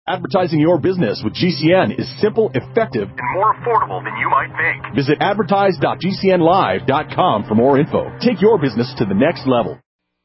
Advertising your business with GCN is simple, effective, and more affordable than you might think. Visit advertise.gcnlive.com for more info. Take your business to the next level.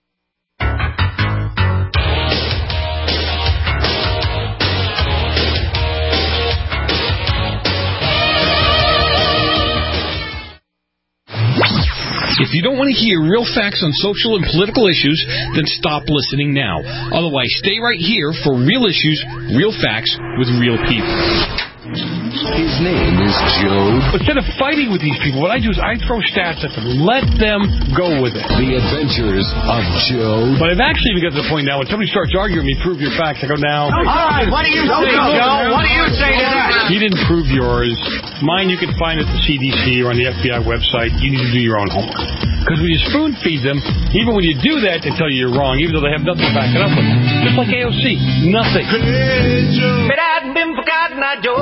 If you don't want to hear real facts on social and political issues, then stop listening now. Otherwise, stay right here for real issues, real facts, with real people. His name is Joe. Instead of fighting with these people, what I do is I throw stats at them. Let them go with it. The Adventures of Joe. But I've actually even got to the point now when somebody starts arguing with me, prove your facts, I go, now. All right, what do you say, Joe? What do you say to that? He didn't prove yours. Mine you can find at the CDC or on the FBI website. You need to do your own homework. Because when you spoon feed them, even when you do that, they tell you you're wrong, even though they have nothing to back it up with. Just like AOC. Nothing. But I've been forgotten, Joe.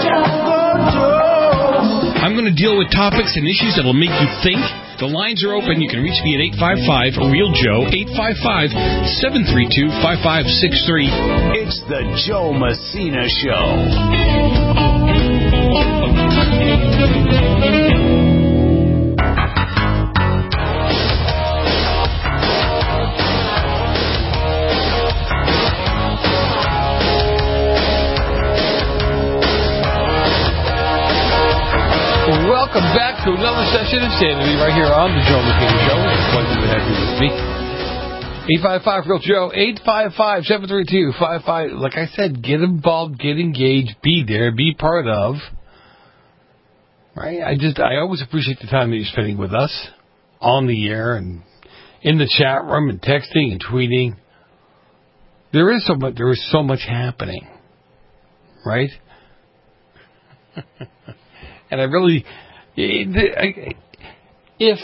I'm going to deal with topics and issues that will make you think. The lines are open. You can reach me at 855-REAL-JOE, 855-732-5563. It's the Joe Messina Show. Welcome back to another session of Sanity right here on the Joe Messina Show. It's a pleasure to have you with me. 855-REAL-JOE, 855-732-55. Like I said, get involved, get engaged, be there, be part of. Right? I always appreciate the time that you're spending with us on the air and in the chat room and texting and tweeting. There is so much happening. Right? And I really, if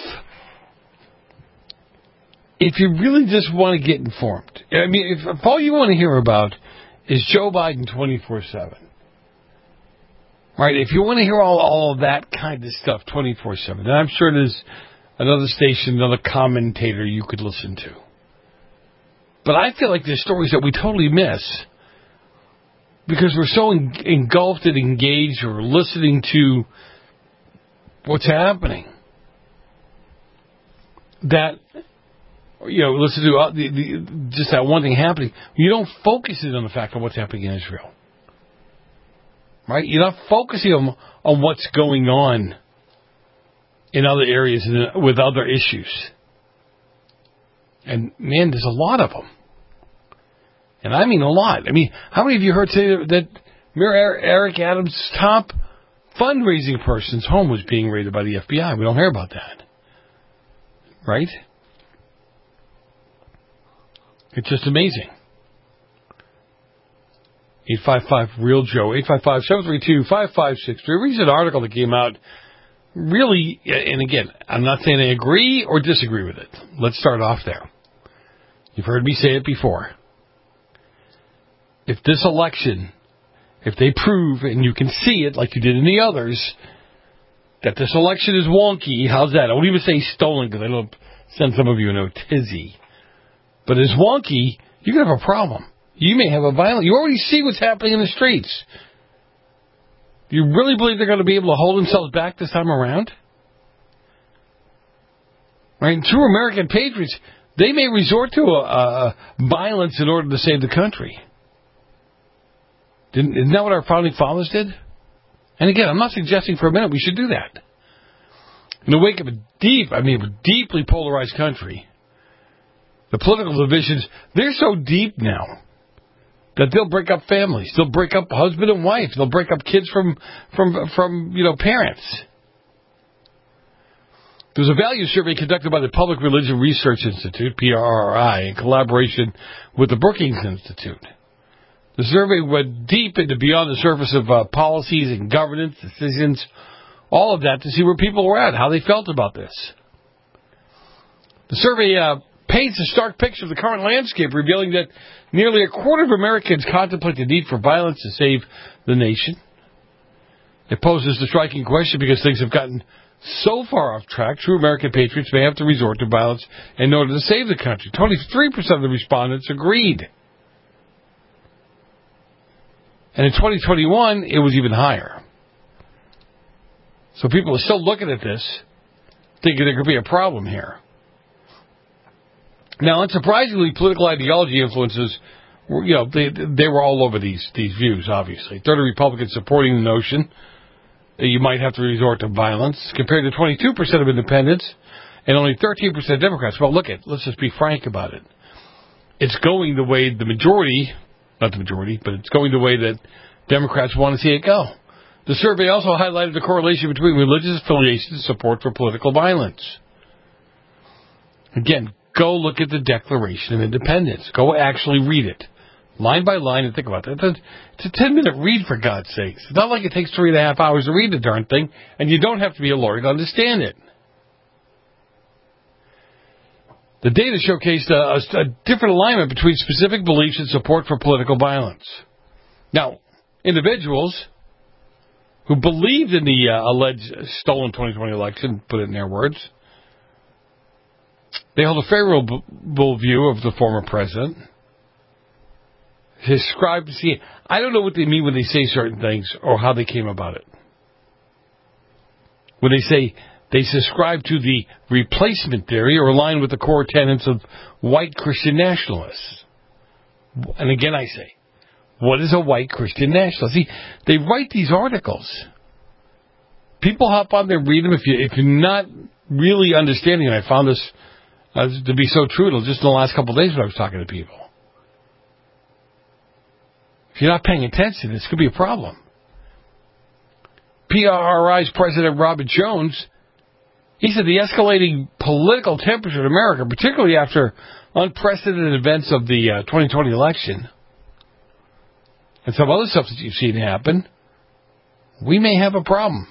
you really just want to get informed, I mean, if all you want to hear about is Joe Biden 24/7, right? If you want to hear all of that kind of stuff 24/7, then I'm sure there's another station, another commentator you could listen to. But I feel like there's stories that we totally miss because we're so engulfed and engaged or listening to what's happening that, listen to just that one thing happening. You don't focus it on the fact of what's happening in Israel. Right? You're not focusing on what's going on in other areas with other issues. And, man, there's a lot of them. And I mean a lot. I mean, how many of you heard say that Mayor Eric Adams' top fundraising person's home was being raided by the FBI? We don't hear about that. Right? It's just amazing. 855-REAL-JOE, 855-732-5563. Read an article that came out really, and again, I'm not saying I agree or disagree with it. Let's start off there. You've heard me say it before. If this election, if they prove, and you can see it like you did in the others, that this election is wonky, how's that? I won't even say stolen because I don't send some of you in a tizzy. But it's wonky, you could have a problem. You may have a violent... You already see what's happening in the streets. Do you really believe they're going to be able to hold themselves back this time around? Right? True American patriots, they may resort to violence in order to save the country. Isn't that what our founding fathers did? And again, I'm not suggesting for a minute we should do that. In the wake of a deeply polarized country, the political divisions, they're so deep now that they'll break up families. They'll break up husband and wife. They'll break up kids from parents. There's a value survey conducted by the Public Religion Research Institute, PRRI, in collaboration with the Brookings Institute. The survey went deep into beyond the surface of policies and governance, decisions, all of that to see where people were at, how they felt about this. The survey paints a stark picture of the current landscape, revealing that nearly a quarter of Americans contemplate the need for violence to save the nation. It poses the striking question because things have gotten so far off track, true American patriots may have to resort to violence in order to save the country. 23% of the respondents agreed. And in 2021, it was even higher. So people are still looking at this, thinking there could be a problem here. Now, unsurprisingly, political ideology influences, they were all over these views, obviously. 30 Republicans supporting the notion that you might have to resort to violence, compared to 22% of independents and only 13% of Democrats. Well, let's just be frank about it. It's going the way the majority, not the majority, but it's going the way that Democrats want to see it go. The survey also highlighted the correlation between religious affiliation and support for political violence. Again, go look at the Declaration of Independence. Go actually read it, line by line, and think about it. It's a 10-minute read, for God's sakes. It's not like it takes 3.5 hours to read the darn thing, and you don't have to be a lawyer to understand it. The data showcased a different alignment between specific beliefs and support for political violence. Now, individuals who believed in the alleged stolen 2020 election, put it in their words, they hold a favorable view of the former president. I don't know what they mean when they say certain things or how they came about it. When they say they subscribe to the replacement theory or align with the core tenets of white Christian nationalists. And again, I say, what is a white Christian nationalist? See, they write these articles. People hop on there and read them. If you're not really understanding, and I found this to be so true just in the last couple of days when I was talking to people. If you're not paying attention, this could be a problem. PRRI's President Robert Jones, he said the escalating political temperature in America, particularly after unprecedented events of the 2020 election, and some other stuff that you've seen happen, we may have a problem.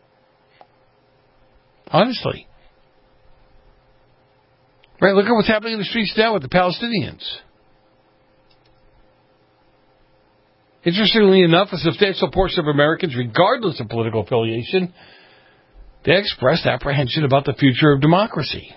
Honestly. Right, look at what's happening in the streets now with the Palestinians. Interestingly enough, a substantial portion of Americans, regardless of political affiliation, they expressed apprehension about the future of democracy.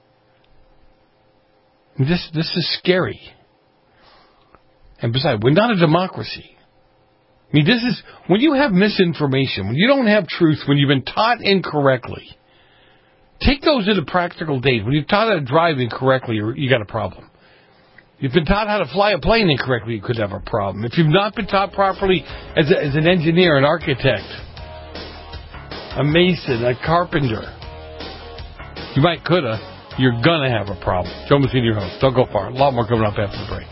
This is scary. And besides, we're not a democracy. I mean, this is, when you have misinformation, when you don't have truth, when you've been taught incorrectly, take those into practical days. When you're taught how to drive incorrectly, you got a problem. You've been taught how to fly a plane incorrectly, you could have a problem. If you've not been taught properly as an engineer, an architect, a mason, a carpenter, you're going to have a problem. Joe Messina, your host. Don't go far. A lot more coming up after the break.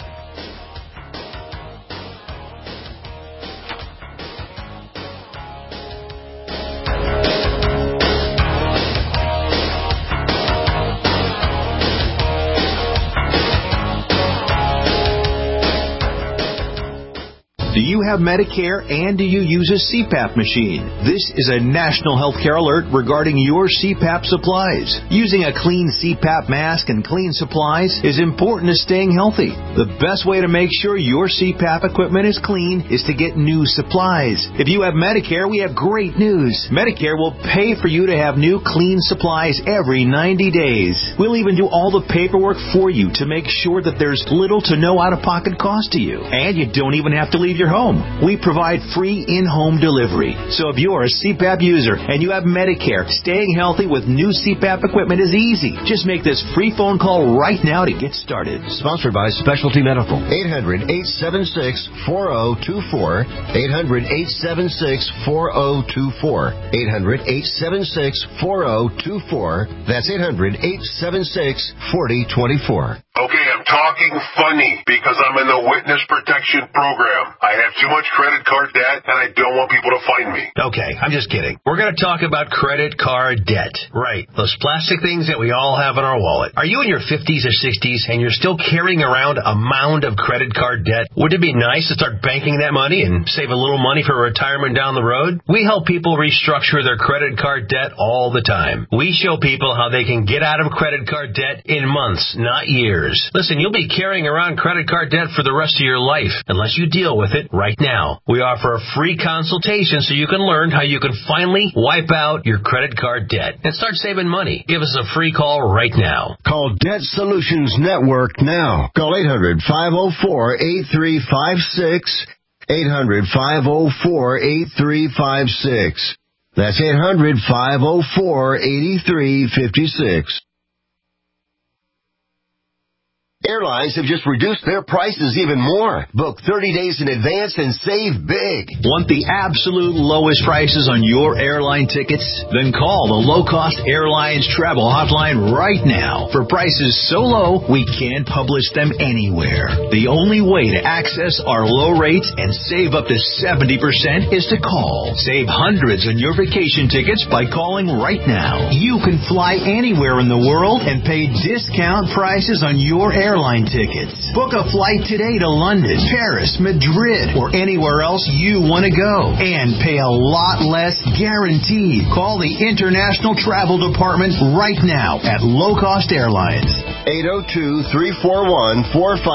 Do you have Medicare and do you use a CPAP machine? This is a national healthcare alert regarding your CPAP supplies. Using a clean CPAP mask and clean supplies is important to staying healthy. The best way to make sure your CPAP equipment is clean is to get new supplies. If you have Medicare, we have great news. Medicare will pay for you to have new clean supplies every 90 days. We'll even do all the paperwork for you to make sure that there's little to no out-of-pocket cost to you. And you don't even have to leave your home. We provide free in-home delivery. So if you're a CPAP user and you have Medicare, staying healthy with new CPAP equipment is easy. Just make this free phone call right now to get started. Sponsored by Specialty Medical. 800-876-4024. 800-876-4024. 800-876-4024. That's 800-876-4024. Okay, I'm talking funny because I'm in the witness protection program. I have too much credit card debt and I don't want people to find me. Okay, I'm just kidding. We're going to talk about credit card debt. Right, those plastic things that we all have in our wallet. Are you in your 50s or 60s and you're still carrying around a mound of credit card debt? Would it be nice to start banking that money and save a little money for retirement down the road? We help people restructure their credit card debt all the time. We show people how they can get out of credit card debt in months, not years. Listen, you'll be carrying around credit card debt for the rest of your life unless you deal with it right now. We offer a free consultation so you can learn how you can finally wipe out your credit card debt and start saving money. Give us a free call right now. Call Debt Solutions Network now. Call 800-504-8356. 800-504-8356. That's 800-504-8356. Airlines have just reduced their prices even more. Book 30 days in advance and save big. Want the absolute lowest prices on your airline tickets? Then call the Low Cost Airlines Travel Hotline right now. For prices so low, we can't publish them anywhere. The only way to access our low rates and save up to 70% is to call. Save hundreds on your vacation tickets by calling right now. You can fly anywhere in the world and pay discount prices on your airline tickets. Book a flight today to London, Paris, Madrid, or anywhere else you want to go. And pay a lot less guaranteed. Call the International Travel Department right now at Low Cost Airlines. 802-341-4535.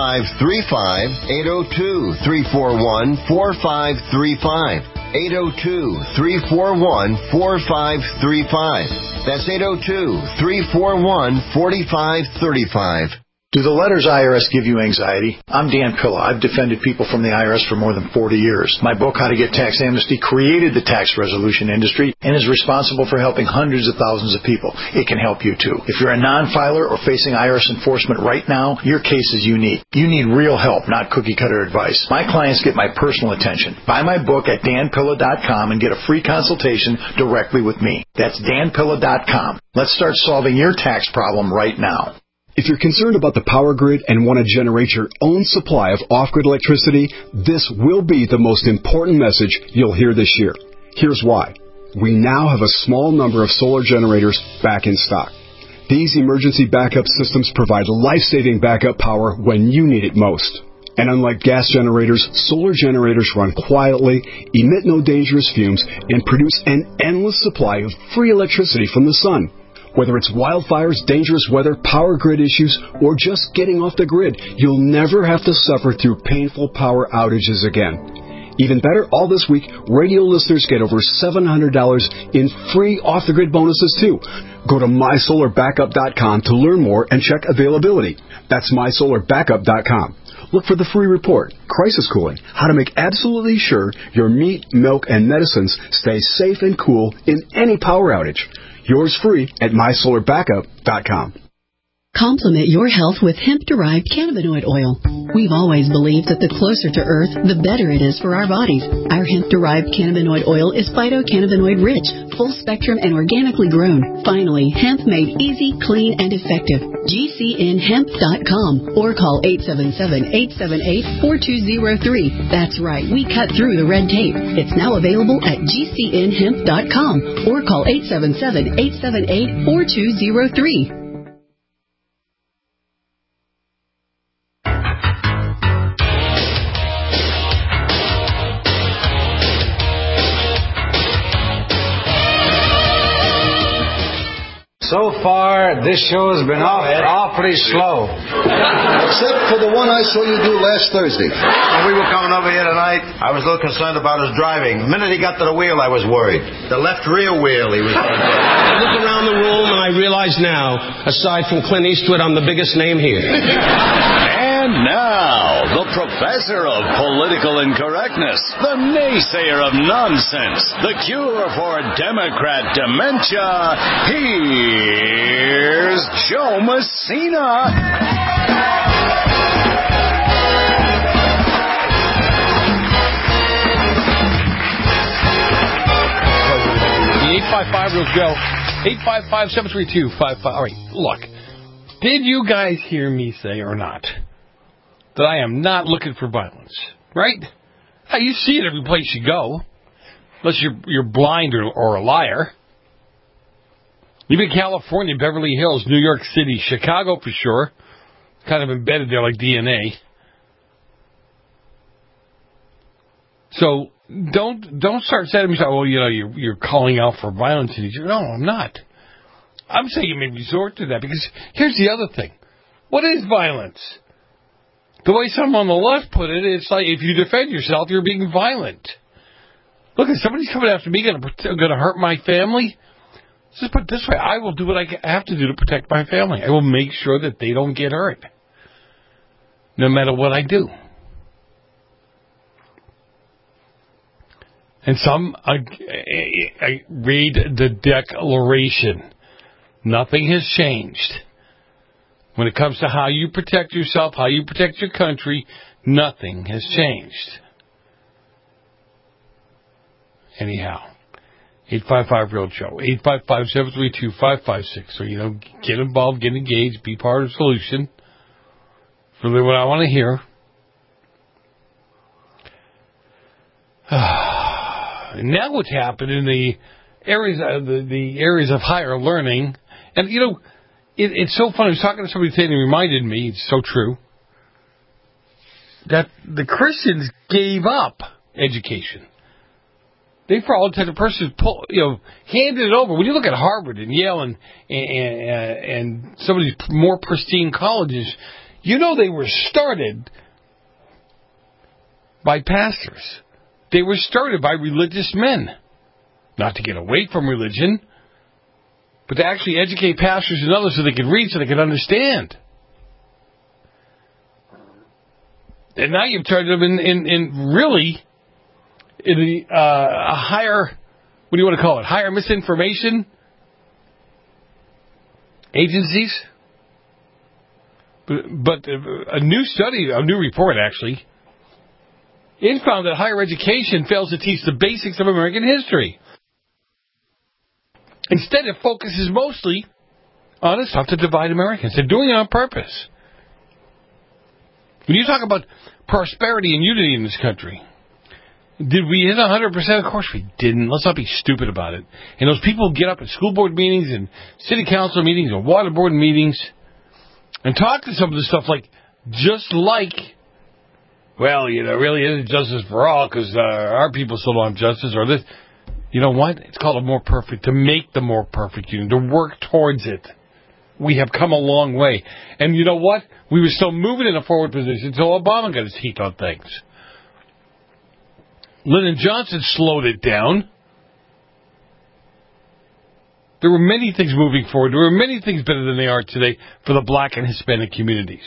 802-341-4535. 802-341-4535. That's 802-341-4535. Do the letters IRS give you anxiety? I'm Dan Pilla. I've defended people from the IRS for more than 40 years. My book, How to Get Tax Amnesty, created the tax resolution industry and is responsible for helping hundreds of thousands of people. It can help you too. If you're a non-filer or facing IRS enforcement right now, your case is unique. You need real help, not cookie-cutter advice. My clients get my personal attention. Buy my book at danpilla.com and get a free consultation directly with me. That's danpilla.com. Let's start solving your tax problem right now. If you're concerned about the power grid and want to generate your own supply of off-grid electricity, this will be the most important message you'll hear this year. Here's why. We now have a small number of solar generators back in stock. These emergency backup systems provide life-saving backup power when you need it most. And unlike gas generators, solar generators run quietly, emit no dangerous fumes, and produce an endless supply of free electricity from the sun. Whether it's wildfires, dangerous weather, power grid issues, or just getting off the grid, you'll never have to suffer through painful power outages again. Even better, all this week, radio listeners get over $700 in free off-the-grid bonuses, too. Go to mysolarbackup.com to learn more and check availability. That's mysolarbackup.com. Look for the free report, Crisis Cooling, how to make absolutely sure your meat, milk, and medicines stay safe and cool in any power outage. Yours free at mysolarbackup.com. Complement your health with hemp-derived cannabinoid oil. We've always believed that the closer to Earth, the better it is for our bodies. Our hemp-derived cannabinoid oil is phytocannabinoid-rich, full-spectrum, and organically grown. Finally, hemp made easy, clean, and effective. GCNhemp.com or call 877-878-4203. That's right, we cut through the red tape. It's now available at GCNhemp.com or call 877-878-4203. So far, this show has been awfully slow. Except for the one I saw you do last Thursday. When we were coming over here tonight, I was a little concerned about his driving. The minute he got to the wheel, I was worried. The left rear wheel, he was going to do. I look around the room and I realize now, aside from Clint Eastwood, I'm the biggest name here. And now, the professor of political incorrectness, the naysayer of nonsense, the cure for Democrat dementia, here's Joe Messina. The 855 rules go. 855-732-55. All right, look. Did you guys hear me say or not that I am not looking for violence, right? Now, you see it every place you go, unless you're blind or a liar. Even California, Beverly Hills, New York City, Chicago for sure, kind of embedded there like DNA. So don't start saying to me, well, you know, you're calling out for violence. No, I'm not. I'm saying you may resort to that because here's the other thing. What is violence? The way someone on the left put it, it's like if you defend yourself, you're being violent. Look, if somebody's coming after me, going to hurt my family, just put it this way, I will do what I have to do to protect my family. I will make sure that they don't get hurt, no matter what I do. And some read the Declaration. Nothing has changed. When it comes to how you protect yourself, how you protect your country, nothing has changed. Anyhow, 855-REAL-JOE, 855-732-556. So, get involved, get engaged, be part of the solution. It's really what I want to hear. Now what's happened in the areas of higher learning, and, it's so funny. I was talking to somebody today and it reminded me, it's so true, that the Christians gave up education. They, for all intents and purposes, handed it over. When you look at Harvard and Yale and some of these more pristine colleges, they were started by pastors. They were started by religious men. Not to get away from religion, but to actually educate pastors and others so they could read, so they could understand. And now you've turned them in a higher, what do you want to call it? Higher misinformation agencies. But a new report actually, it found that higher education fails to teach the basics of American history. Instead, it focuses mostly on the stuff to divide Americans. They're doing it on purpose. When you talk about prosperity and unity in this country, did we hit 100%? Of course we didn't. Let's not be stupid about it. And those people get up at school board meetings and city council meetings and water board meetings and talk to some of the stuff really isn't justice for all because our people still don't have justice or this. You know what? It's called to make the more perfect union, to work towards it. We have come a long way. And you know what? We were still moving in a forward position until Obama got his teeth on things. Lyndon Johnson slowed it down. There were many things moving forward. There were many things better than they are today for the black and Hispanic communities.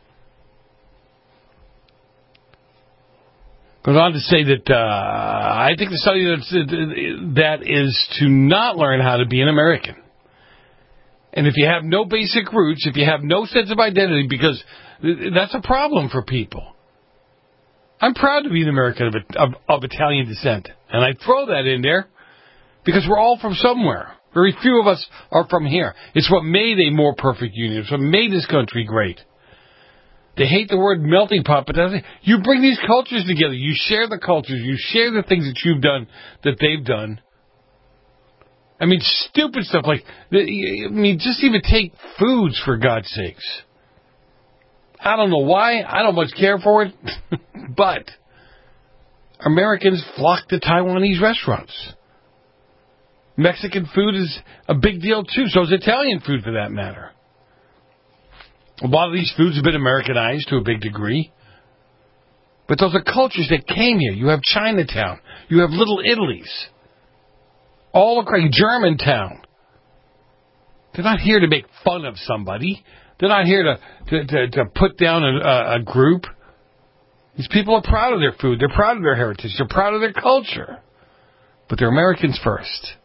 Goes on to say that I think the study that is to not learn how to be an American. And if you have no basic roots, if you have no sense of identity, because that's a problem for people. I'm proud to be an American of Italian descent. And I throw that in there because we're all from somewhere. Very few of us are from here. It's what made a more perfect union. It's what made this country great. They hate the word melting pot, but you bring these cultures together. You share the cultures. You share the things that you've done, that they've done. I mean, stupid stuff like, just even take foods, for God's sakes. I don't know why. I don't much care for it. But Americans flock to Taiwanese restaurants. Mexican food is a big deal, too. So is Italian food, for that matter. A lot of these foods have been Americanized to a big degree. But those are cultures that came here. You have Chinatown. You have Little Italies. All across Germantown. They're not here to make fun of somebody. They're not here to put down a group. These people are proud of their food. They're proud of their heritage. They're proud of their culture. But they're Americans first.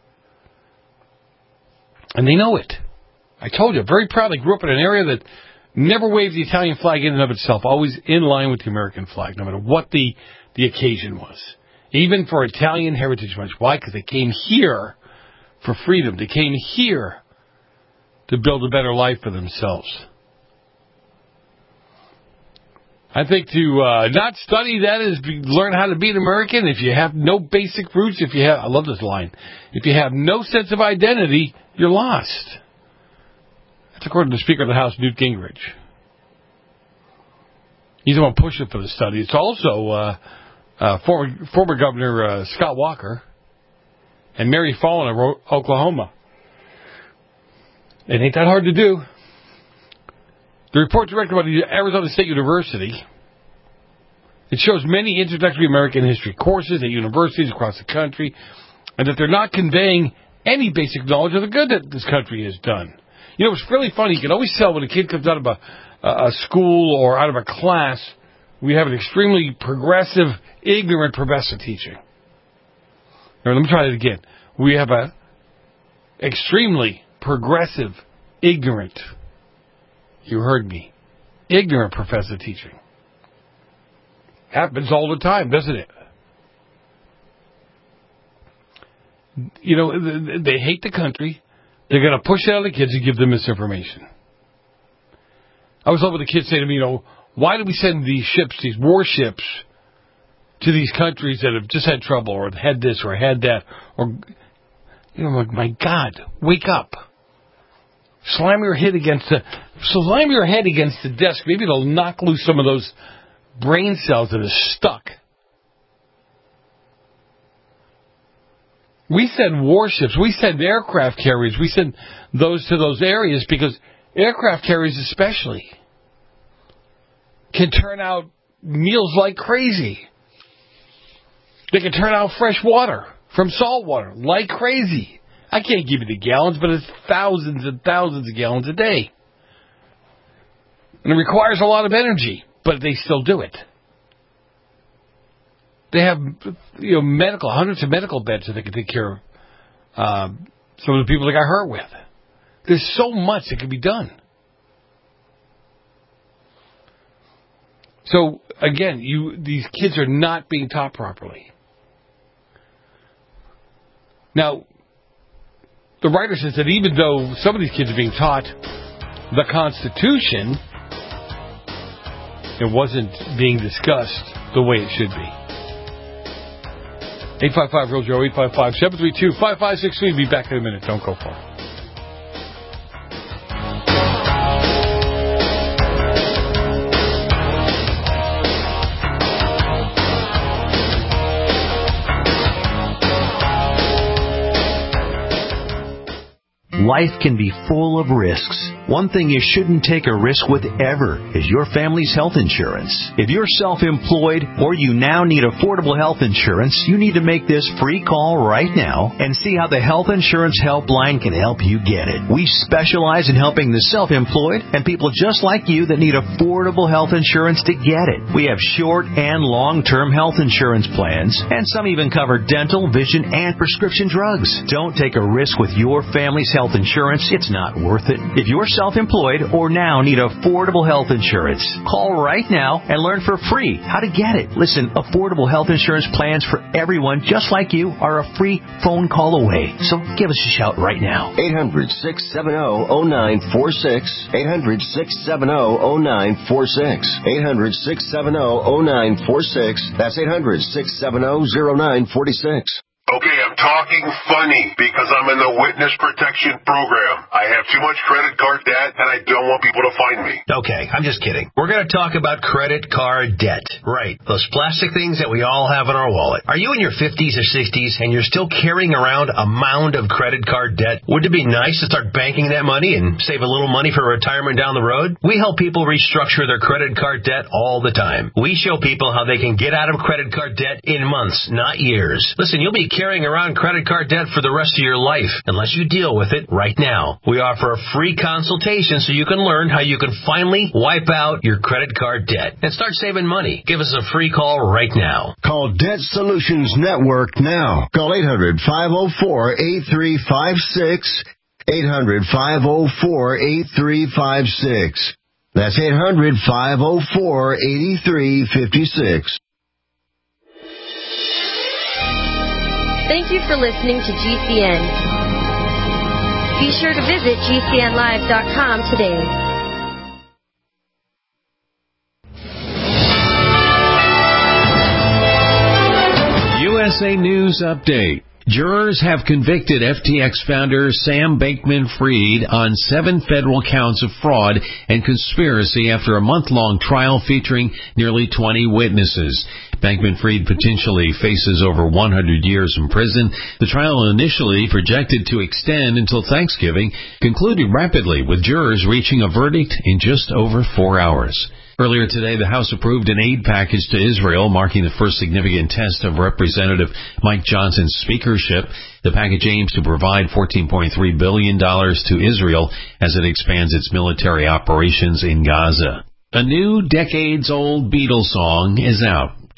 And they know it. I told you, very proud. I grew up in an area that never waved the Italian flag in and of itself. Always in line with the American flag, no matter what the occasion was. Even for Italian Heritage Month. Why? Because they came here for freedom. They came here to build a better life for themselves. I think to not study that is learn how to be an American. If you have no basic roots, I love this line, if you have no sense of identity, you're lost. That's according to the Speaker of the House, Newt Gingrich. He's the one pushing for the study. It's also former Governor Scott Walker and Mary Fallin of Oklahoma. It ain't that hard to do. The report directed by the Arizona State University, it shows many introductory American history courses at universities across the country, and that they're not conveying any basic knowledge of the good that this country has done. You know, it's really funny. You can always tell when a kid comes out of a school or out of a class, we have an extremely progressive, ignorant professor teaching. Or let me try it again. We have a extremely progressive, ignorant, you heard me, ignorant professor teaching. Happens all the time, doesn't it? You know, they hate the country. They're going to push it on the kids and give them misinformation. I was over the kids saying to me, you know, why do we send these ships, these warships, to these countries that have just had trouble or had this or had that? Or, you know, my God, wake up. Slam your head against the desk. Maybe it'll knock loose some of those brain cells that are stuck. We send warships. We send aircraft carriers. We send those to those areas because aircraft carriers especially can turn out meals like crazy. They can turn out fresh water from salt water like crazy. I can't give you the gallons, but it's thousands and thousands of gallons a day. And it requires a lot of energy, but they still do it. They have, you know, hundreds of medical beds that they can take care of some of the people that got hurt with. There's so much that can be done. So, again, these kids are not being taught properly. Now, the writer says that even though some of these kids are being taught the Constitution, it wasn't being discussed the way it should be. 855-REAL-JOE, 855-732-5563. We'll be back in a minute. Don't go far. Life can be full of risks. One thing you shouldn't take a risk with ever is your family's health insurance. If you're self-employed or you now need affordable health insurance, you need to make this free call right now and see how the Health Insurance Helpline can help you get it. We specialize in helping the self-employed and people just like you that need affordable health insurance to get it. We have short and long-term health insurance plans, and some even cover dental, vision, and prescription drugs. Don't take a risk with your family's health insurance. It's not worth it. If you're self-employed or now need affordable health insurance, call right now and learn for free how to get it. Listen, affordable health insurance plans for everyone just like you are a free phone call away. So give us a shout right now. 800-670-0946. 800-670-0946. 800-670-0946. That's 800-670-0946. Okay, I'm talking funny because I'm in the witness protection program. I have too much credit card debt and I don't want people to find me. Okay, I'm just kidding. We're going to talk about credit card debt. Right, those plastic things that we all have in our wallet. Are you in your 50s or 60s and you're still carrying around a mound of credit card debt? Wouldn't it be nice to start banking that money and save a little money for retirement down the road? We help people restructure their credit card debt all the time. We show people how they can get out of credit card debt in months, not years. Listen, you'll be carrying around credit card debt for the rest of your life unless you deal with it right now. We offer a free consultation so you can learn how you can finally wipe out your credit card debt and start saving money. Give us a free call right now. Call Debt Solutions Network now. Call 800-504-8356. 800-504-8356. That's 800-504-8356. Thank you for listening to GCN. Be sure to visit GCNlive.com today. USA News Update. Jurors have convicted FTX founder Sam Bankman-Fried on 7 federal counts of fraud and conspiracy after a month-long trial featuring nearly 20 witnesses. Bankman-Fried potentially faces over 100 years in prison. The trial, initially projected to extend until Thanksgiving, concluded rapidly with jurors reaching a verdict in just over 4 hours. Earlier today, the House approved an aid package to Israel, marking the first significant test of Representative Mike Johnson's speakership. The package aims to provide $14.3 billion to Israel as it expands its military operations in Gaza. A new decades-old Beatles song is out.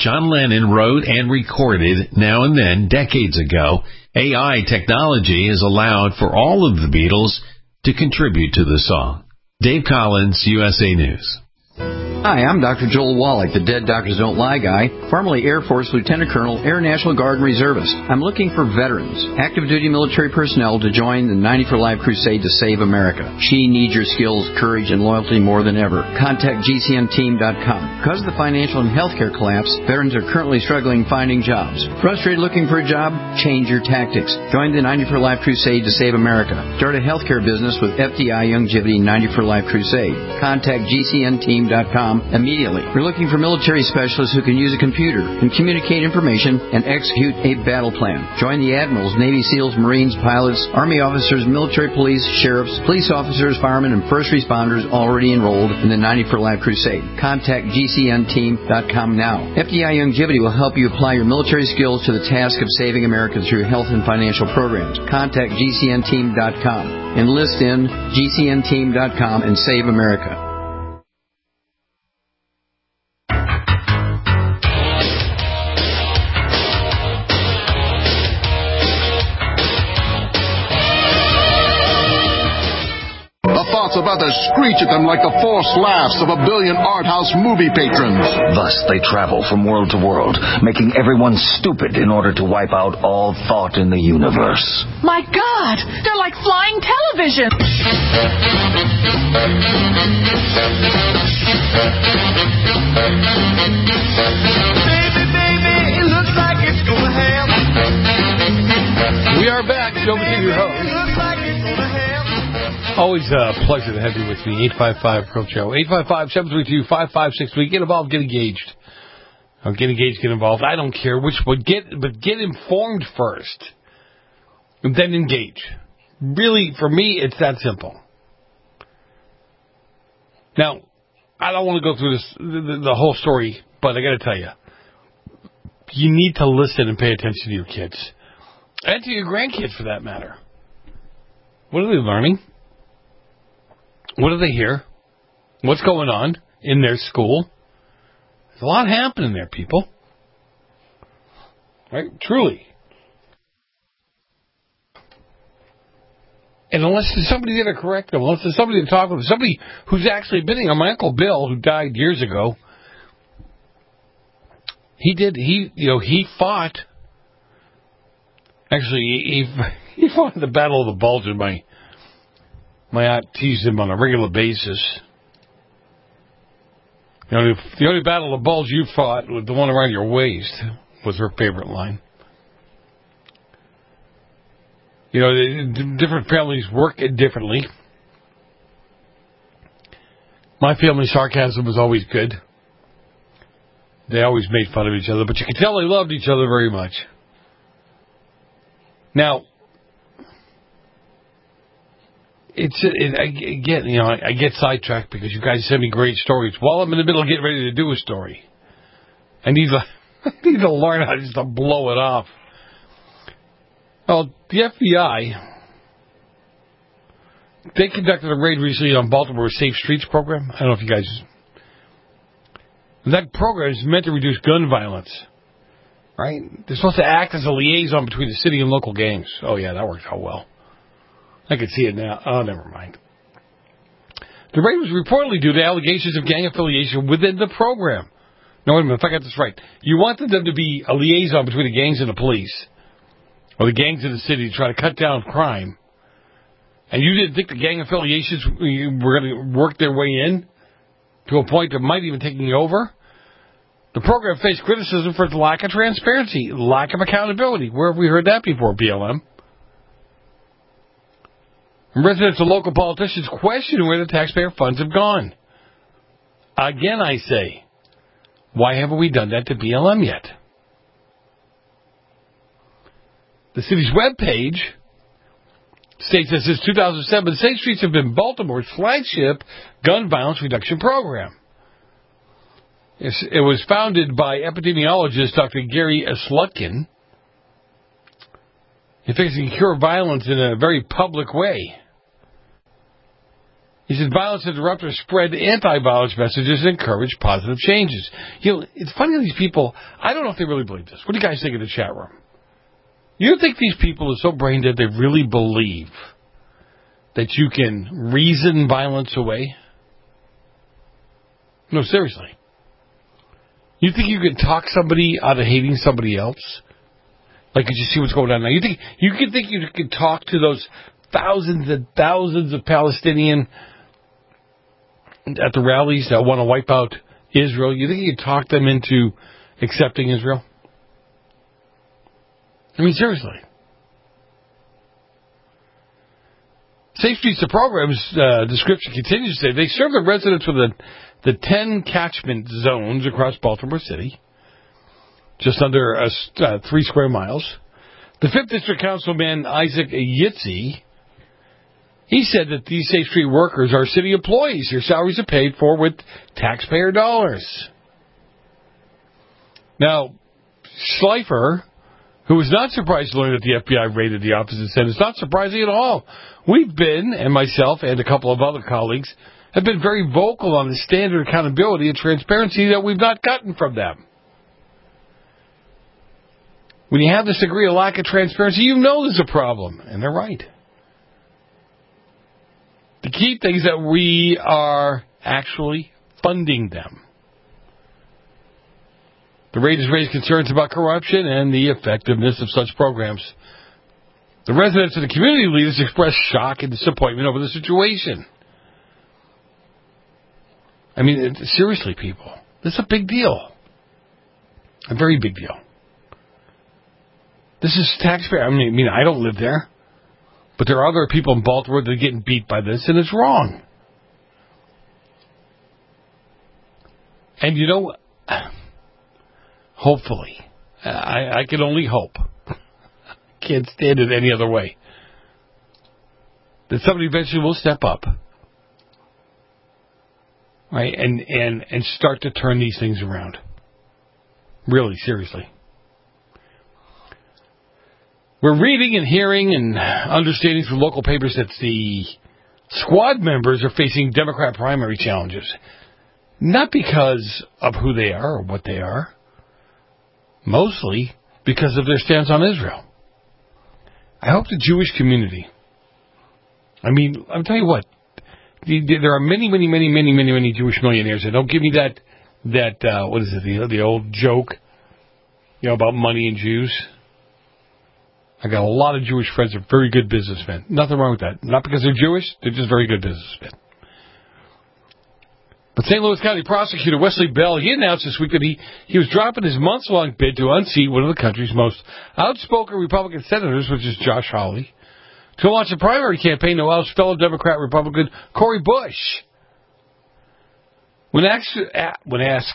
John Lennon wrote and recorded Now and Then decades ago. AI technology has allowed for all of the Beatles to contribute to the song. Dave Collins, USA News. Hi, I'm Dr. Joel Wallach, the Dead Doctors Don't Lie guy, formerly Air Force Lieutenant Colonel, Air National Guard and Reservist. I'm looking for veterans, active duty military personnel to join the 90 for Life crusade to save America. She needs your skills, courage, and loyalty more than ever. Contact GCNteam.com. Because of the financial and healthcare collapse, veterans are currently struggling finding jobs. Frustrated looking for a job? Change your tactics. Join the 90 for Life crusade to save America. Start a healthcare business with FDI Youngevity 90 for Life crusade. Contact GCNteam.com immediately. We're looking for military specialists who can use a computer and communicate information and execute a battle plan. Join the admirals, Navy SEALs, Marines, pilots, Army officers, military police, sheriffs, police officers, firemen, and first responders already enrolled in the 90 for Life crusade. Contact GCNteam.com now. FDI Youngevity will help you apply your military skills to the task of saving America through health and financial programs. Contact GCNteam.com. Enlist in GCNteam.com and save America. About to screech at them like the forced laughs of 1 billion art house movie patrons. Thus they travel from world to world, making everyone stupid in order to wipe out all thought in the universe. My God, they're like flying television. Baby, it looks like it's gonna happen. We are back. Joe McKinney, your host. It looks like it's gonna happen. Always a pleasure to have you with me. 855-PRO-CHO. 855-732-5563. Get involved, get engaged. Get engaged, get involved. I don't care which one. But get informed first. And then engage. Really, for me, it's that simple. Now, I don't want to go through this the whole story, but I got to tell you, you need to listen and pay attention to your kids. And to your grandkids, for that matter. What are they learning? What do they hear? What's going on in their school? There's a lot happening there, people. Right? Truly. And unless there's somebody there to correct them, unless there's somebody to talk with, somebody who's actually been here. My Uncle Bill, who died years ago, he fought. Actually, he fought in the Battle of the Bulge, and my aunt teased him on a regular basis. The only Battle of the Bulge you fought was the one around your waist, was her favorite line. Different families work differently. My family's sarcasm was always good. They always made fun of each other, but you could tell they loved each other very much. Now, I get sidetracked because you guys send me great stories. While I'm in the middle of getting ready to do a story, I need to learn how just to blow it off. Well, the FBI, they conducted a raid recently on Baltimore's Safe Streets program. I don't know if you guys... That program is meant to reduce gun violence. Right? They're supposed to act as a liaison between the city and local gangs. Oh, yeah, that worked out well. I can see it now. Oh, never mind. The raid was reportedly due to allegations of gang affiliation within the program. No, wait a minute, if I got this right. You wanted them to be a liaison between the gangs and the police, or the gangs in the city, to try to cut down crime. And you didn't think the gang affiliations were going to work their way in to a point that might even taking over? The program faced criticism for its lack of transparency, lack of accountability. Where have we heard that before, BLM? And residents and local politicians question where the taxpayer funds have gone. Again, I say, why haven't we done that to BLM yet? The city's webpage states that since 2007, Safe Streets have been Baltimore's flagship gun violence reduction program. It was founded by epidemiologist Dr. Gary Slutkin. He thinks he can cure violence in a very public way. He said violence interrupters spread anti-violence messages and encourage positive changes. You know, it's funny how these people, I don't know if they really believe this. What do you guys think in the chat room? You think these people are so brain dead they really believe that you can reason violence away? No, seriously. You think you can talk somebody out of hating somebody else? Like, did you see what's going on now? You think you can talk to those thousands and thousands of Palestinian at the rallies that want to wipe out Israel? You think you can talk them into accepting Israel? I mean, seriously. Safe Streets, the program's description continues to say they serve the residents within the 10 catchment zones across Baltimore City, just under 3 square miles. The 5th District Councilman Isaac Yitzi, he said that these Safe Street workers are city employees. Their salaries are paid for with taxpayer dollars. Now, Schleifer, who was not surprised to learn that the FBI raided the office, and said it's not surprising at all. We've been, and myself and a couple of other colleagues, have been very vocal on the standard accountability and transparency that we've not gotten from them. When you have this degree of lack of transparency, you know there's a problem. And they're right. The key thing is that we are actually funding them. The raid has raised concerns about corruption and the effectiveness of such programs. The residents and the community leaders expressed shock and disappointment over the situation. I mean, seriously, people, this is a big deal. A very big deal. This is taxpayer. I mean, I don't live there. But there are other people in Baltimore that are getting beat by this, and it's wrong. And you know, hopefully, I can only hope. Can't stand it any other way. That somebody eventually will step up. Right? And start to turn these things around. Really, seriously. We're reading and hearing and understanding from local papers that the squad members are facing Democrat primary challenges. Not because of who they are or what they are. Mostly because of their stance on Israel. I hope the Jewish community, I mean, I'll tell you what, there are many Jewish millionaires. And don't give me that what is it, the old joke, about money and Jews. I got a lot of Jewish friends that are very good businessmen. Nothing wrong with that. Not because they're Jewish, they're just very good businessmen. But St. Louis County Prosecutor Wesley Bell, he announced this week that he was dropping his months-long bid to unseat one of the country's most outspoken Republican senators, which is Josh Hawley, to launch a primary campaign to allow fellow Democrat Republican Cori Bush. When asked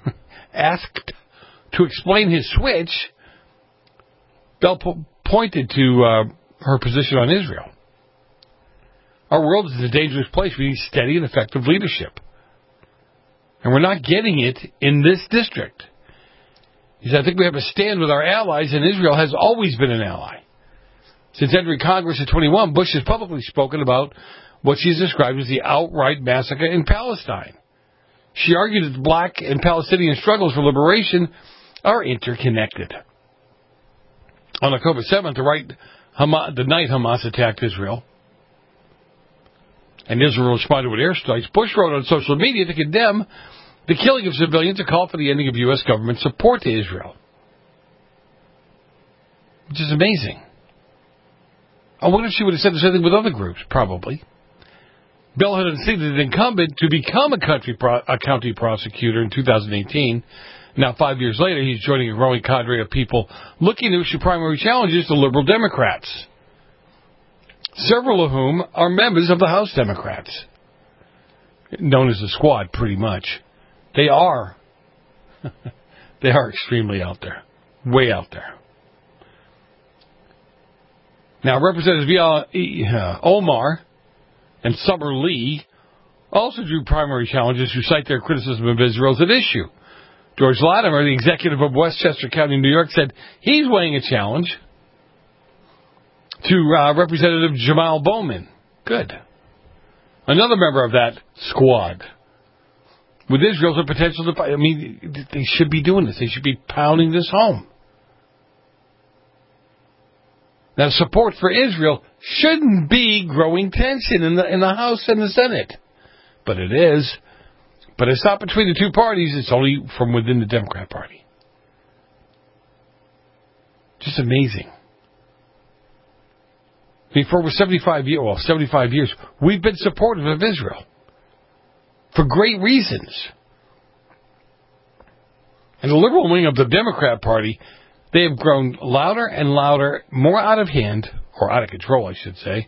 to explain his switch, Bell pointed to her position on Israel. Our world is a dangerous place. We need steady and effective leadership. And we're not getting it in this district. He said, I think we have a stand with our allies, and Israel has always been an ally. Since entering Congress in 21, Bush has publicly spoken about what she's described as the outright massacre in Palestine. She argued that the black and Palestinian struggles for liberation are interconnected. On October 7th, the night Hamas attacked Israel, and Israel responded with airstrikes, Bush wrote on social media to condemn the killing of civilians and call for the ending of U.S. government support to Israel. Which is amazing. I wonder if she would have said the same thing with other groups, probably. Bell had unseated an incumbent to become a county prosecutor in 2018. Now, 5 years later, he's joining a growing cadre of people looking to issue primary challenges to liberal Democrats, several of whom are members of the House Democrats, known as the Squad, pretty much. They are extremely out there, way out there. Now, Representatives Omar and Summer Lee also drew primary challenges who cite their criticism of Israel as an issue. George Latimer, the executive of Westchester County, New York, said he's weighing a challenge to Representative Jamal Bowman. Good. Another member of that squad. With Israel's a potential to... I mean, they should be doing this. They should be pounding this home. Now, support for Israel shouldn't be growing tension in the House and the Senate. But it is. But it's not between the two parties. It's only from within the Democrat Party. Just amazing. I mean, for over 75 years, we've been supportive of Israel. For great reasons. And the liberal wing of the Democrat Party, they have grown louder and louder, more out of hand, or out of control, I should say.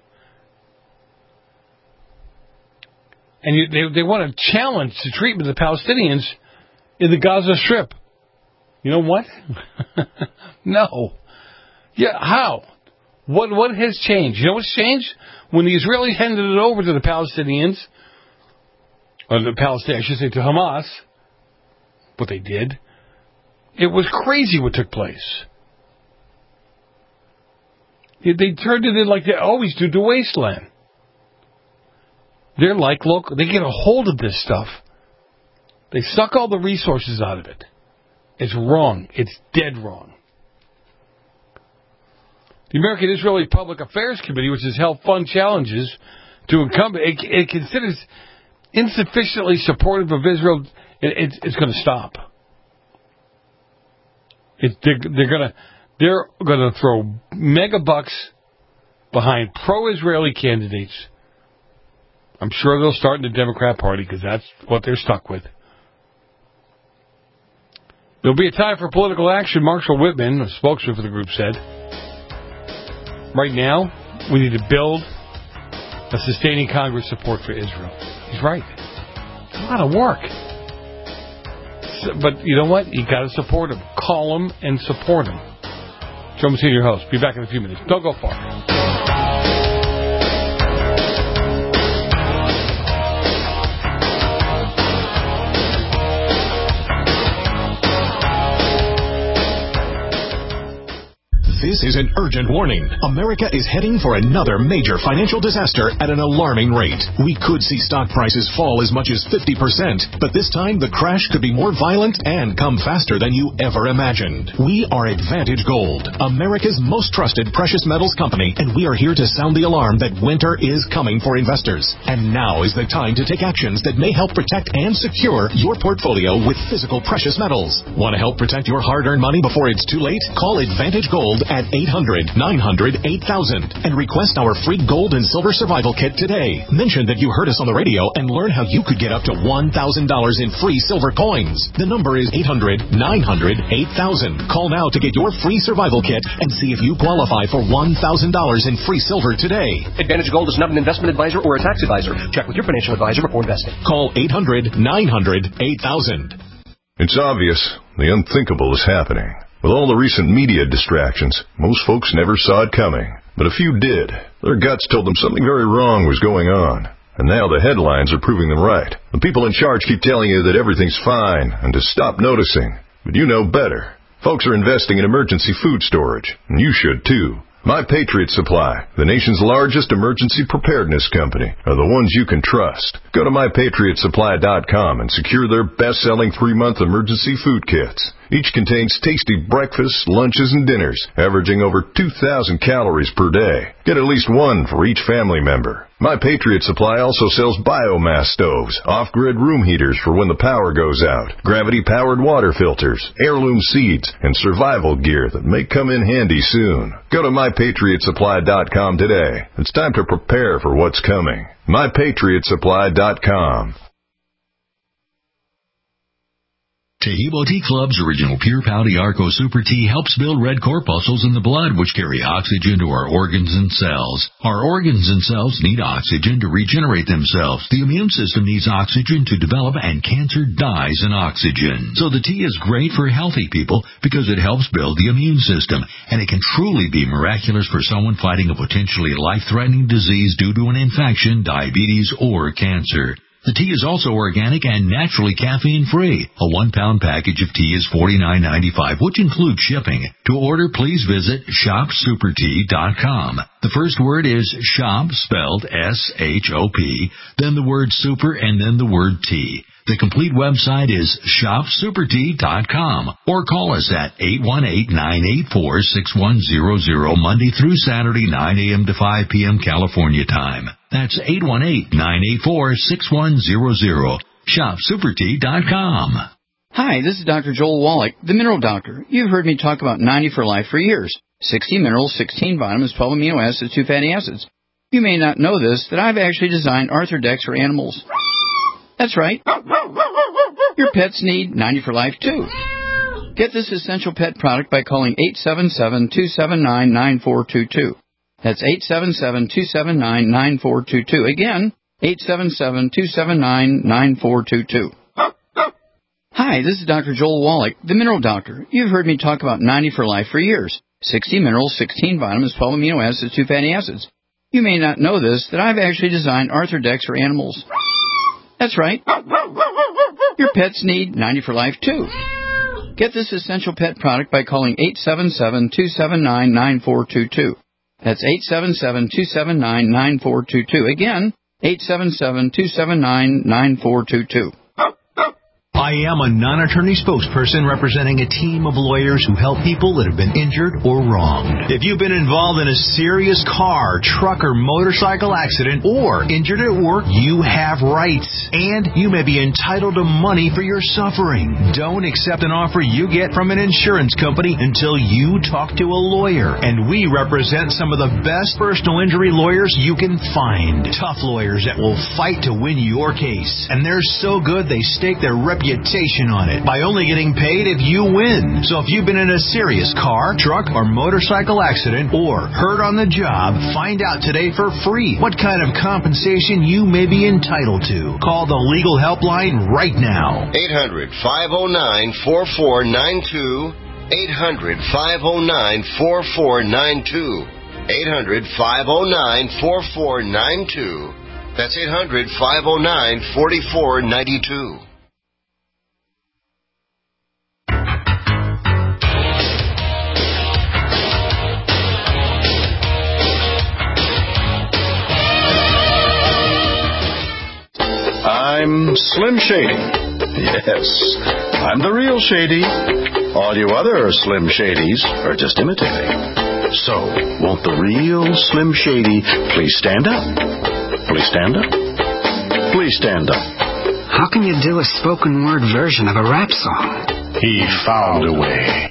And they want to challenge the treatment of the Palestinians in the Gaza Strip. You know what? No. Yeah, how? What has changed? You know what's changed? When the Israelis handed it over to the Palestinians, or I should say to Hamas, what they did, it was crazy what took place. They turned it in like they always do to wasteland. They're like local. They get a hold of this stuff. They suck all the resources out of it. It's wrong. It's dead wrong. The American Israeli Public Affairs Committee, which has held fund challenges to incumbent, it considers insufficiently supportive of Israel. It's going to stop. They're going to throw mega bucks behind pro-Israeli candidates. I'm sure they'll start in the Democrat Party because that's what they're stuck with. There'll be a time for political action, Marshall Whitman, a spokesman for the group, said. Right now, we need to build a sustaining Congress support for Israel. He's right. It's a lot of work. But you know what? You got to support him. Call him and support him. Joe Messina, your host. Be back in a few minutes. Don't go far. This is an urgent warning. America is heading for another major financial disaster at an alarming rate. We could see stock prices fall as much as 50%, but this time the crash could be more violent and come faster than you ever imagined. We are Advantage Gold, America's most trusted precious metals company, and we are here to sound the alarm that winter is coming for investors. And now is the time to take actions that may help protect and secure your portfolio with physical precious metals. Want to help protect your hard-earned money before it's too late? Call Advantage Gold at 800-900-8000 and request our free gold and silver survival kit today. Mention that you heard us on the radio and learn how you could get up to $1,000 in free silver coins. The number is 800-900-8000. Call now to get your free survival kit and see if you qualify for $1,000 in free silver today. Advantage Gold is not an investment advisor or a tax advisor. Check with your financial advisor before investing. Call 800-900-8000. It's obvious the unthinkable is happening. With all the recent media distractions, most folks never saw it coming. But a few did. Their guts told them something very wrong was going on. And now the headlines are proving them right. The people in charge keep telling you that everything's fine and to stop noticing. But you know better. Folks are investing in emergency food storage, and you should too. My Patriot Supply, the nation's largest emergency preparedness company, are the ones you can trust. Go to MyPatriotSupply.com and secure their best-selling 3-month emergency food kits. Each contains tasty breakfasts, lunches, and dinners, averaging over 2,000 calories per day. Get at least one for each family member. My Patriot Supply also sells biomass stoves, off-grid room heaters for when the power goes out, gravity-powered water filters, heirloom seeds, and survival gear that may come in handy soon. Go to MyPatriotSupply.com today. It's time to prepare for what's coming. MyPatriotSupply.com. Tahibo Tea Club's original Pure Pouty Arco Super Tea helps build red corpuscles in the blood, which carry oxygen to our organs and cells. Our organs and cells need oxygen to regenerate themselves. The immune system needs oxygen to develop, and cancer dies in oxygen. So the tea is great for healthy people because it helps build the immune system, and it can truly be miraculous for someone fighting a potentially life-threatening disease due to an infection, diabetes, or cancer. The tea is also organic and naturally caffeine-free. A 1-pound package of tea is $49.95, which includes shipping. To order, please visit shopsupertea.com. The first word is shop, spelled S-H-O-P, then the word super, and then the word tea. The complete website is shopsupertea.com, or call us at 818-984-6100, Monday through Saturday, 9 a.m. to 5 p.m. California time. That's 818-984-6100. ShopSuperTea.com. Hi, this is Dr. Joel Wallach, the Mineral Doctor. You've heard me talk about 90 for Life for years. 60 minerals, 16 vitamins, 12 amino acids, 2 fatty acids. You may not know this, that I've actually designed Arthrodex for animals. That's right. Your pets need 90 for Life, too. Get this essential pet product by calling 877-279-9422. That's 877-279-9422. Again, 877-279-9422. Hi, this is Dr. Joel Wallach, the Mineral Doctor. You've heard me talk about 90 for Life for years. 60 minerals, 16 vitamins, 12 amino acids, 2 fatty acids. You may not know this, that I've actually designed Arthrodex for animals. That's right. Your pets need 90 for Life, too. Get this essential pet product by calling 877-279-9422. That's 877-279-9422. Again, 877-279-9422. I am a non-attorney spokesperson representing a team of lawyers who help people that have been injured or wronged. If you've been involved in a serious car, truck, or motorcycle accident or injured at work, you have rights, and you may be entitled to money for your suffering. Don't accept an offer you get from an insurance company until you talk to a lawyer, and we represent some of the best personal injury lawyers you can find. Tough lawyers that will fight to win your case, and they're so good they stake their reputation on it by only getting paid if you win. So if you've been in a serious car, truck, or motorcycle accident or hurt on the job, find out today for free what kind of compensation you may be entitled to. Call the legal helpline right now. 800-509-4492. 800-509-4492. 800-509-4492. That's 800-509-4492. I'm Slim Shady. Yes, I'm the real Shady. All you other Slim Shadys are just imitating. So, won't the real Slim Shady please stand up? Please stand up? Please stand up. How can you do a spoken word version of a rap song? He found a way.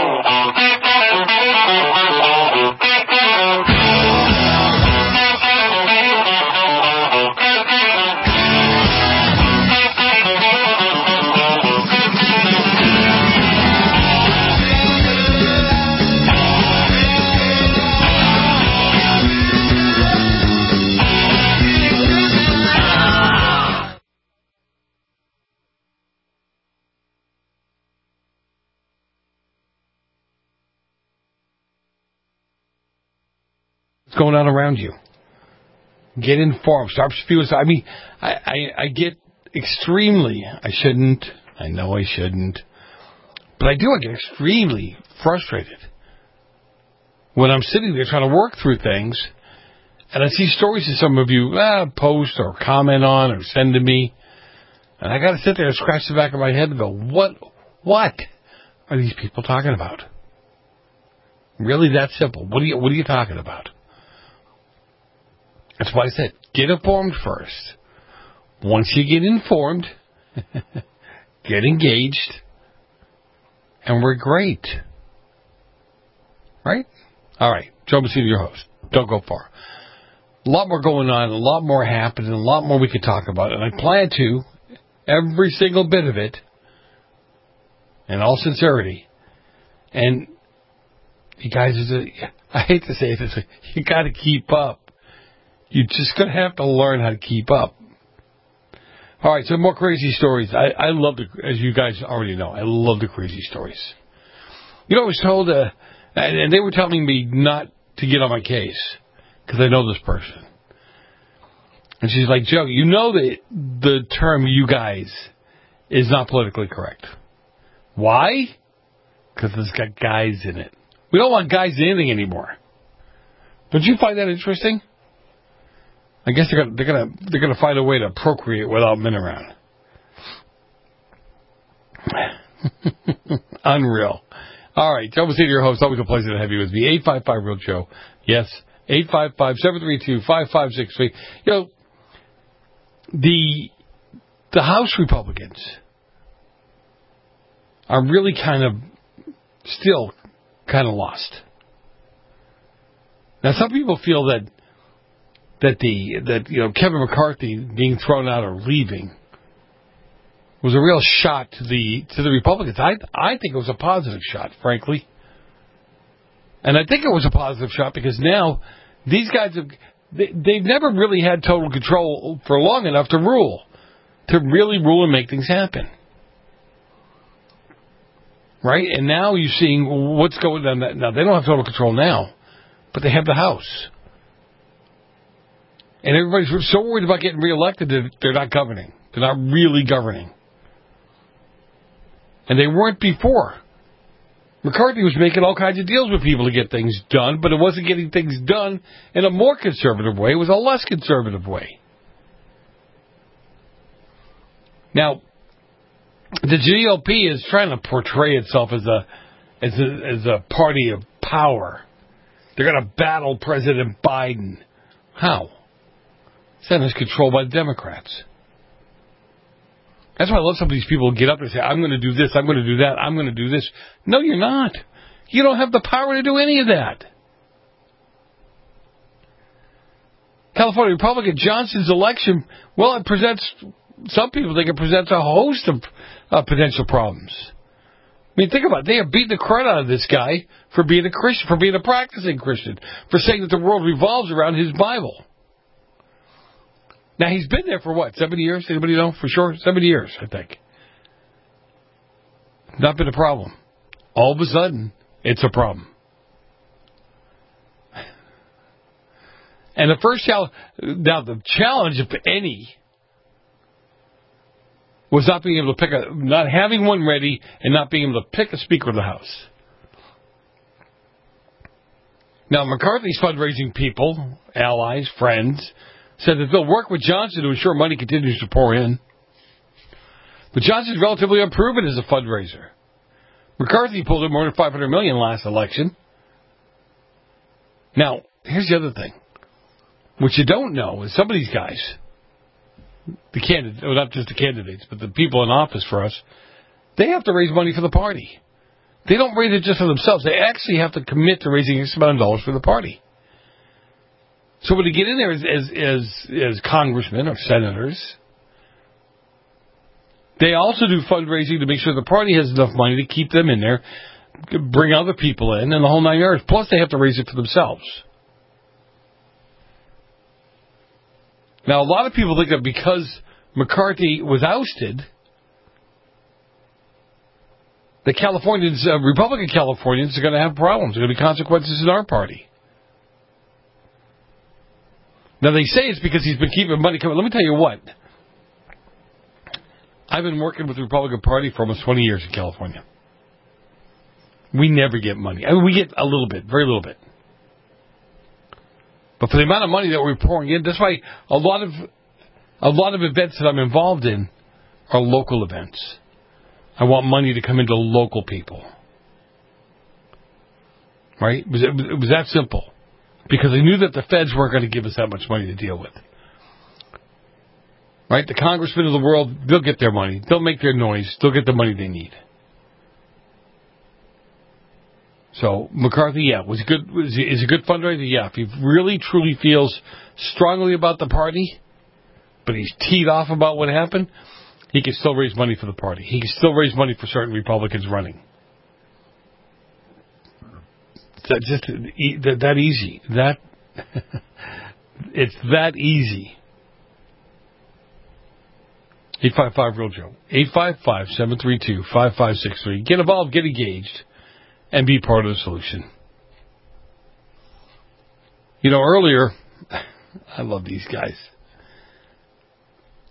Going on around you. Get informed. Stop feeling. I mean, I get extremely. I shouldn't. I know I shouldn't. But I do. I get extremely frustrated when I'm sitting there trying to work through things, and I see stories that some of you post or comment on or send to me, and I got to sit there and scratch the back of my head and go, what are these people talking about? Really that simple? What are you talking about? That's why I said, get informed first. Once you get informed, get engaged, and we're great. Right? All right. Joe Messina, your host. Don't go far. A lot more going on, a lot more happening, a lot more we could talk about, and I plan to, every single bit of it, in all sincerity. And you guys, I hate to say this, you got to keep up. You're just going to have to learn how to keep up. All right, so more crazy stories. I love as you guys already know, I love the crazy stories. You know, I was told, and they were telling me not to get on my case, because I know this person. And she's like, Joe, you know that the term "you guys" is not politically correct. Why? Because it's got guys in it. We don't want guys in anything anymore. Don't you find that interesting? I guess they're gonna find a way to procreate without men around. Unreal. All right, Joe Messina, your host. Always a pleasure to have you with me. 855-REAL-JOE. Yes, 855-732-5563. You know, the House Republicans are really still kind of lost. Now, some people feel that Kevin McCarthy being thrown out or leaving was a real shot to the Republicans. I think it was a positive shot, frankly. And I think it was a positive shot because now these guys they've never really had total control for long enough to really rule and make things happen. Right? And now you're seeing what's going on. Now, they don't have total control now, but they have the House. And everybody's so worried about getting reelected that they're not governing. They're not really governing. And they weren't before. McCarthy was making all kinds of deals with people to get things done, but it wasn't getting things done in a more conservative way. It was a less conservative way. Now, the GOP is trying to portray itself as a party of power. They're going to battle President Biden. How? Senate's controlled by the Democrats. That's why I love some of these people who get up and say, I'm going to do this, I'm going to do that, I'm going to do this. No, you're not. You don't have the power to do any of that. California Republican Johnson's election, well, it presents, some people think it presents a host of potential problems. I mean, think about it. They have beaten the crud out of this guy for being a Christian, for being a practicing Christian, for saying that the world revolves around his Bible. Now, he's been there for what, 7 years? Anybody know for sure? 7 years, I think. Not been a problem. All of a sudden, it's a problem. And the first challenge, now the challenge, if any, was not being able to not having one ready and not being able to pick a Speaker of the House. Now, McCarthy's fundraising people, allies, friends, said that they'll work with Johnson to ensure money continues to pour in. But Johnson's relatively unproven as a fundraiser. McCarthy pulled in more than $500 million last election. Now, here's the other thing. What you don't know is some of these guys, the candidates, well, not just the candidates, but the people in office for us, they have to raise money for the party. They don't raise it just for themselves. They actually have to commit to raising X amount of dollars for the party. So when they get in there as congressmen or senators, they also do fundraising to make sure the party has enough money to keep them in there, bring other people in, and the whole 9 yards. Plus, they have to raise it for themselves. Now, a lot of people think that because McCarthy was ousted, the Californians, Republican Californians, are going to have problems. There are going to be consequences in our party. Now, they say it's because he's been keeping money coming. Let me tell you what. I've been working with the Republican Party for almost 20 years in California. We never get money. I mean, we get a little bit, very little bit. But for the amount of money that we're pouring in, that's why a lot of events that I'm involved in are local events. I want money to come into local people. Right? It was that simple. Because I knew that the feds weren't going to give us that much money to deal with. Right? The congressmen of the world, they'll get their money. They'll make their noise. They'll get the money they need. So, McCarthy, yeah, is a good fundraiser? Yeah. If he really, truly feels strongly about the party, but he's teed off about what happened, he can still raise money for the party. He can still raise money for certain Republicans running. Just that easy. It's that easy. 855-REAL-JOE. 855-732-5563. Get involved, get engaged, and be part of the solution. You know, earlier, I love these guys.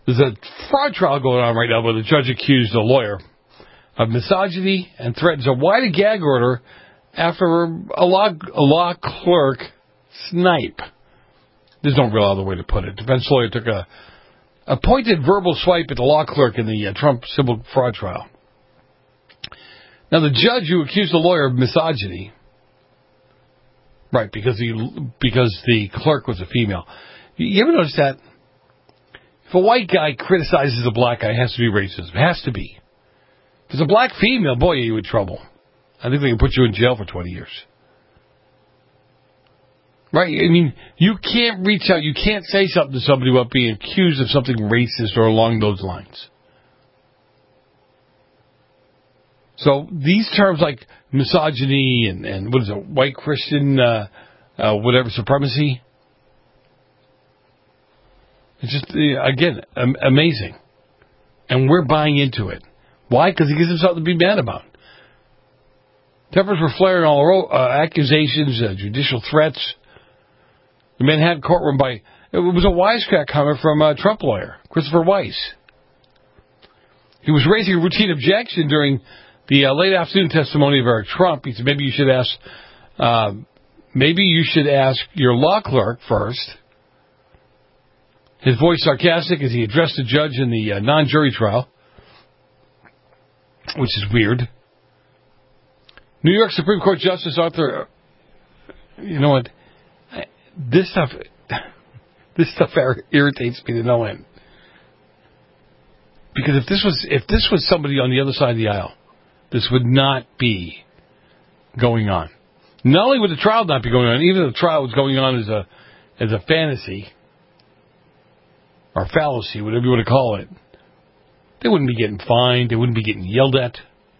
There's a fraud trial going on right now where the judge accused a lawyer of misogyny and threatens a wide gag order after a law clerk snipe. There's no real other way to put it. Defense lawyer took a pointed verbal swipe at the law clerk in the Trump civil fraud trial. Now, the judge who accused the lawyer of misogyny, right, because the clerk was a female. You ever notice that? If a white guy criticizes a black guy, it has to be racism. It has to be. If it's a black female, boy, are you in trouble. I think they can put you in jail for 20 years. Right? I mean, you can't reach out. You can't say something to somebody without being accused of something racist or along those lines. So these terms like misogyny and what is it, white Christian, whatever, supremacy. It's just, again, amazing. And we're buying into it. Why? Because he gives him something to be mad about. Tempers were flaring all over, accusations, judicial threats. The Manhattan courtroom it was a wisecrack comment from a Trump lawyer, Christopher Weiss. He was raising a routine objection during the late afternoon testimony of Eric Trump. He said, maybe you should ask your law clerk first. His voice sarcastic as he addressed the judge in the non-jury trial, which is weird. New York Supreme Court Justice Arthur, you know what? This stuff irritates me to no end. Because if this was somebody on the other side of the aisle, this would not be going on. Not only would the trial not be going on, even if the trial was going on as a fantasy or fallacy, whatever you want to call it, they wouldn't be getting fined. They wouldn't be getting yelled at.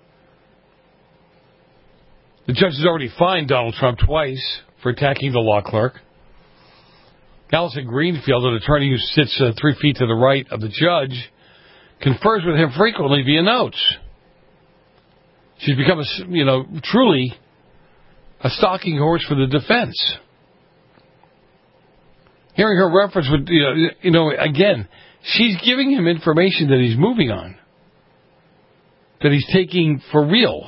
The judge has already fined Donald Trump twice for attacking the law clerk. Allison Greenfield, an attorney who sits 3 feet to the right of the judge, confers with him frequently via notes. She's become truly a stalking horse for the defense. Hearing her reference with, again, she's giving him information that he's moving on, that he's taking for real.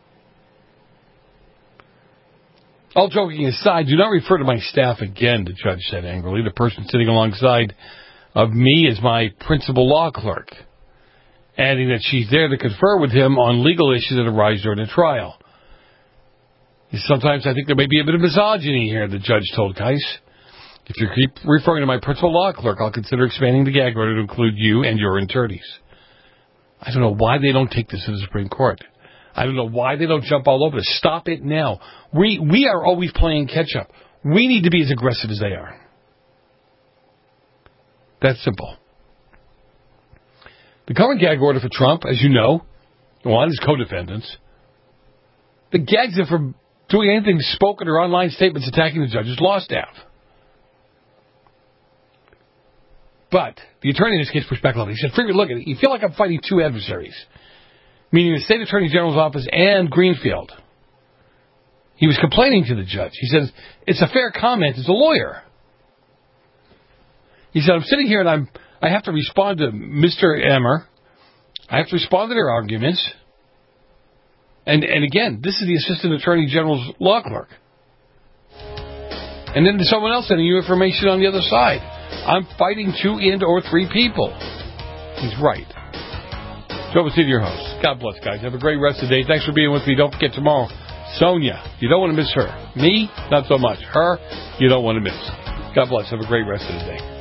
All joking aside, do not refer to my staff again, the judge said angrily. The person sitting alongside of me is my principal law clerk, adding that she's there to confer with him on legal issues that arise during the trial. Sometimes I think there may be a bit of misogyny here, the judge told Keiss. If you keep referring to my principal law clerk, I'll consider expanding the gag order to include you and your attorneys. I don't know why they don't take this to the Supreme Court. I don't know why they don't jump all over this. Stop it now. We are always playing catch-up. We need to be as aggressive as they are. That's simple. The current gag order for Trump, as you know, on his co-defendants, the gags are for doing anything spoken or online statements attacking the judge's law staff. But the attorney in this case pushed back a little. He said, look, you feel like I'm fighting two adversaries, meaning the state attorney general's office and Greenfield. He was complaining to the judge. He says, it's a fair comment as a lawyer. He said, I'm sitting here and I have to respond to Mr. Emmer. I have to respond to their arguments. And again, this is the assistant attorney general's law clerk. And then there's someone else sending you information on the other side. I'm fighting 2 or 3 people. He's right. Joe Vasili, your host. God bless, guys. Have a great rest of the day. Thanks for being with me. Don't forget tomorrow, Sonia. You don't want to miss her. Me, not so much. Her, you don't want to miss. God bless. Have a great rest of the day.